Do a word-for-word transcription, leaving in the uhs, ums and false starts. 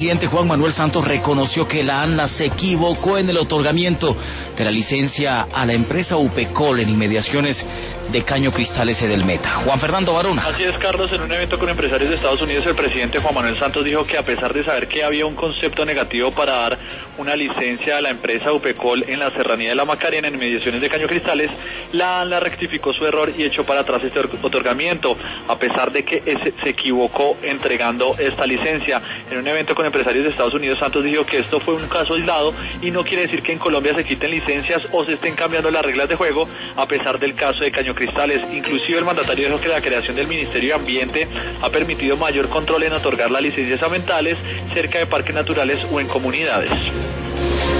El presidente Juan Manuel Santos reconoció que la ANLA se equivocó en el otorgamiento de la licencia a la empresa Upecol en inmediaciones de Caño Cristales Edelmeta. Juan Fernando Barona. Así es, Carlos, en un evento con empresarios de Estados Unidos, el presidente Juan Manuel Santos dijo que a pesar de saber que había un concepto negativo para dar una licencia a la empresa Upecol en la serranía de la Macarena en inmediaciones de Caño Cristales, la ANLA rectificó su error y echó para atrás este otorgamiento, a pesar de que ese, se equivocó entregando esta licencia. En un evento con empresarios de Estados Unidos, Santos dijo que esto fue un caso aislado y no quiere decir que en Colombia se quiten licencias o se estén cambiando las reglas de juego, a pesar del caso de Caño Cristales. Inclusive el mandatario dijo que la creación del Ministerio de Ambiente ha permitido mayor control en otorgar las licencias ambientales cerca de parques naturales o en comunidades.